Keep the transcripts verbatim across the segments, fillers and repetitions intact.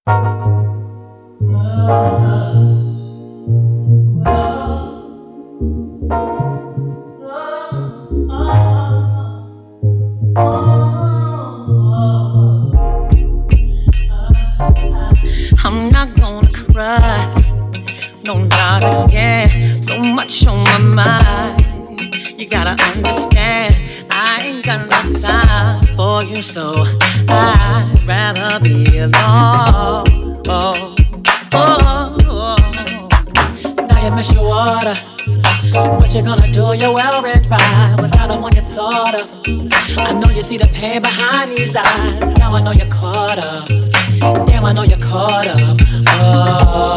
I'm not gonna cry, no, not again. So much on my mind. You gotta understand, I ain't got no time for you, so I'd rather be alone. Oh, oh, oh. Now you miss your water. What you gonna do? You're well read by. Was I the one you thought of? I know you see the pain behind these eyes. Now I know you're caught up. Damn, I know you're caught up. Oh,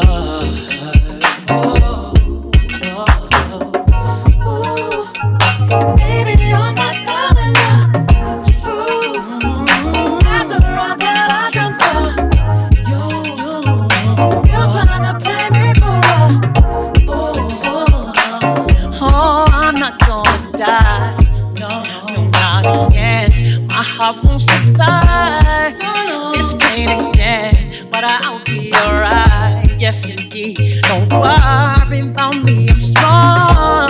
oh, oh, oh. Baby, you're not telling the truth. After all that I've done for you, still trying to play me for a fool. Oh, I'm not gonna die. No, no, not again. My heart won't survive this pain again, but I'll be alright. Yes, indeed. Don't worry about me. I'm strong.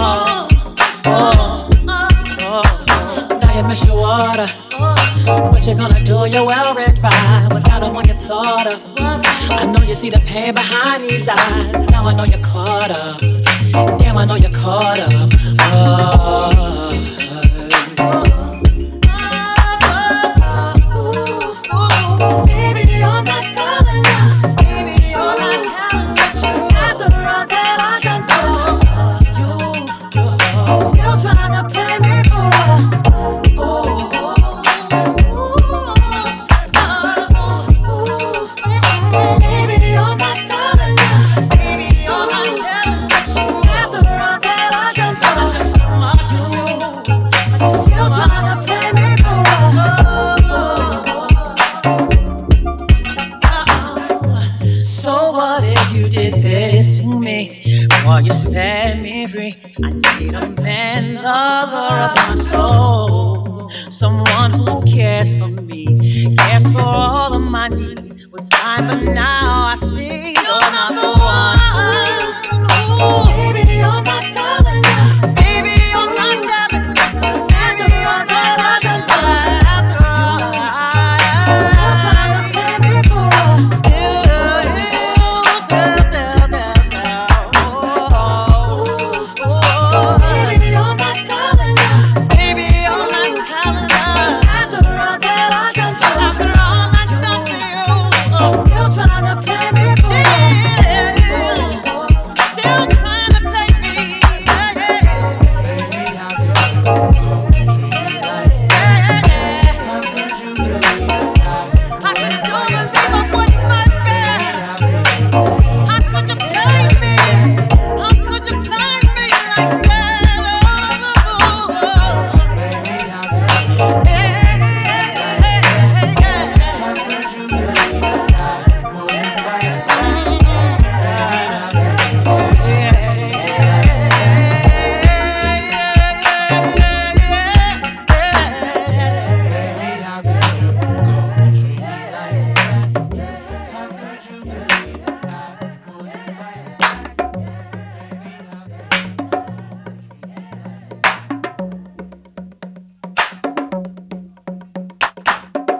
Oh, oh. Now you miss your water. What you gonna do? You're well read by. Was I the one you thought of? I know you see the pain behind these eyes. Now I know you're caught up. Damn, I know you're caught up. Oh, oh. Baby, you're not telling us. Baby, you're not telling us. After all that I've done for you, still trying to play me for a fool. Baby, you're not telling us. Baby, you're not telling us. After all that I've done for you, still trying to play me for a fool. So what if you did this to me? While you set me free, I need a man, lover of my soul, someone who cares for me, cares for all of my needs. Was blind, but now I see.